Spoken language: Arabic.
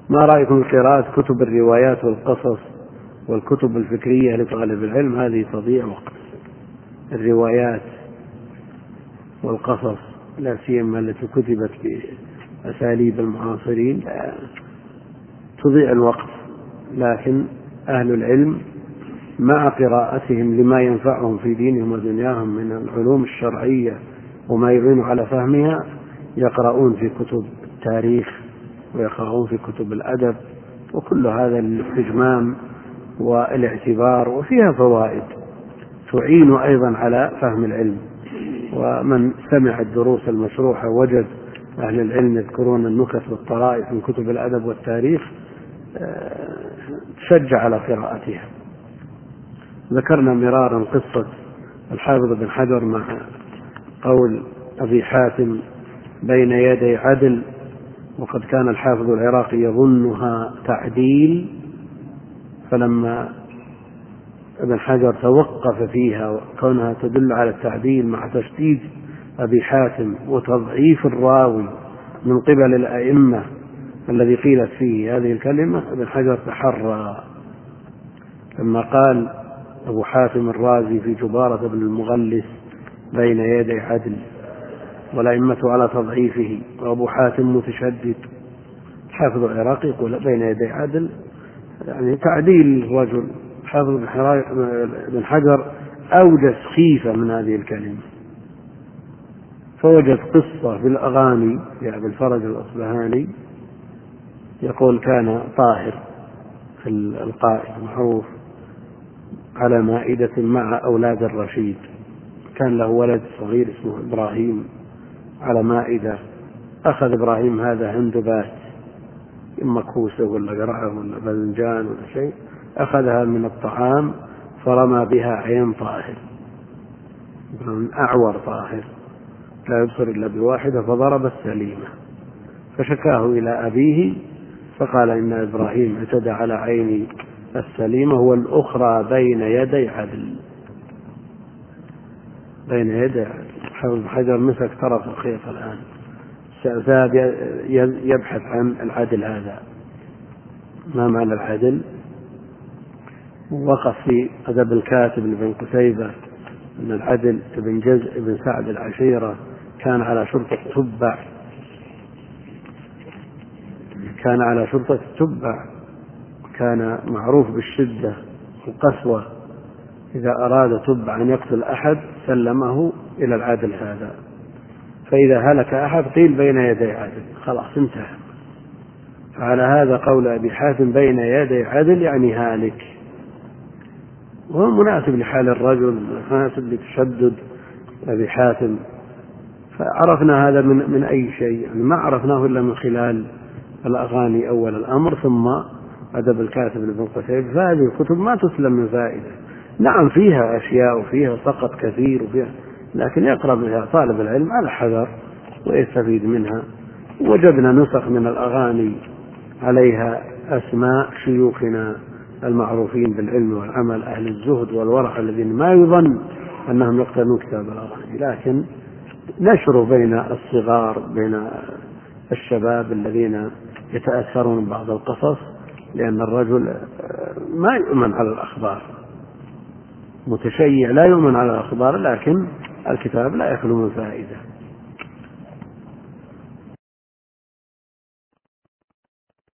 ما رأيكم في قراءة كتب الروايات والقصص والكتب الفكرية لطالب العلم؟ هذه تضيع وقت. الروايات والقصص لا سيما التي كتبت بأساليب المعاصرين تضيع الوقت، لكن أهل العلم مع قراءتهم لما ينفعهم في دينهم ودنياهم من العلوم الشرعية وما يعين على فهمها يقرؤون في كتب التاريخ ويقرؤون في كتب الأدب، وكل هذا الاستجمام والاعتبار، وفيها فوائد تعين أيضا على فهم العلم. ومن سمع الدروس المشروحة وجد أهل العلم يذكرون النكت والطرائف من كتب الأدب والتاريخ تشجع على قراءتها. ذكرنا مرارا قصة الحافظ بن حجر مع قول أبي حاتم بين يدي عدل، وقد كان الحافظ العراقي يظنها تعديل، فلما ابن حجر توقف فيها كونها تدل على التعديل مع تشديد أبي حاتم وتضعيف الراوي من قبل الأئمة الذي قيلت فيه هذه الكلمة، ابن حجر تحرى لما قال أبو حاتم الرازي في جبارة بن المغلس بين يدي عدل والأئمة على تضعيفه وأبو حاتم متشدد. الحافظ العراقي يقول بين يدي عدل، يعني تعديل الرجل. الحافظ بن حجر أوجد خيفة من هذه الكلمة، فوجد قصة في الأغاني يعني بالفرج الأصبهاني يقول كان طاهر في القائد معروف على مائدة مع أولاد الرشيد، كان له ولد صغير اسمه إبراهيم على مائدة، أخذ إبراهيم هذا هندبات إما كوسة ولا قرعة ولا باذنجان ولا شيء، أخذها من الطعام فرمى بها عين طاهر، أعور طاهر لا يبصر إلا بواحدة، فضرب السليمة فشكاه إلى أبيه فقال إن إبراهيم اعتدى على عين السليمة والأخرى بين يدي عدل. بين يدي عدل. حافظ حجر مسك طرف الخيط الآن، ذهب يبحث عن العدل. هذا ما معنى العدل؟ وقف في أدب الكاتب لابن قتيبة أن العدل ابن جزء ابن سعد العشيرة كان على شرطة التبع، كان معروف بالشدة والقسوة، إذا أراد تبع أن يقتل أحد سلمه إلى العدل هذا، فإذا هلك أحد قيل بين يدي عدل، خلاص انتهى. فعلى هذا قول أبي حاتم بين يدي عدل يعني هالك، وهو مناسب لحال الرجل، مناسب لتشدد أبي حاتم. فعرفنا هذا من أي شيء؟ يعني ما عرفناه إلا من خلال الأغاني أول الأمر، ثم أدب الكاتب لابن قتيبة. فهذه الكتب ما تسلم من فائدة. نعم فيها أشياء وفيها سقط كثير وفيها، لكن يقرأ بها طالب العلم على حذر ويستفيد منها. وجدنا نسخ من الأغاني عليها أسماء شيوخنا المعروفين بالعلم والعمل، أهل الزهد والورع الذين ما يظن أنهم يقتنون كتاب الأغاني، لكن نشر بين الصغار بين الشباب الذين يتأثرون ببعض القصص، لأن الرجل ما يؤمن على الأخبار، متشيع لا يؤمن على الأخبار، لكن الكتاب لا يخلو من فائدة.